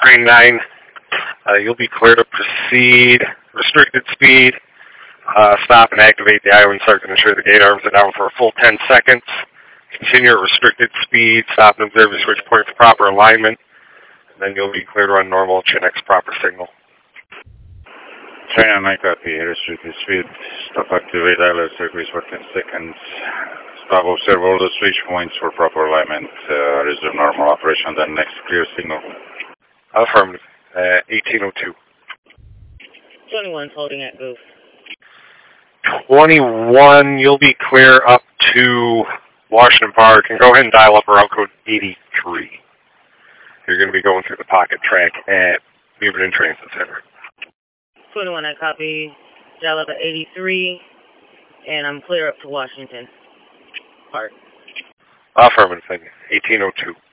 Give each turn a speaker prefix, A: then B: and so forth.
A: Train 9, you'll be clear to proceed. Restricted speed. Stop and activate the island circuit. Ensure the gate arms are down for a full 10 seconds. Continue at restricted speed. Stop and observe the switch point for proper alignment. And then you'll be clear to run normal Chinnex proper signal.
B: China 9 copy. Restricted speed. Stop activate island circuits for 10 seconds. Stop observe all the switch points for proper alignment. Resume normal operation. Then next clear signal.
A: Affirmative. 1802.
C: 21's holding at Goose.
A: 21, you'll be clear up to Washington Park, and go ahead and dial up around code 83. You're going to be going through the pocket track at Beaverton Transit Center.
C: 21, I copy. Dial up at 83, and I'm clear up to Washington Park.
A: Affirmative, 1802.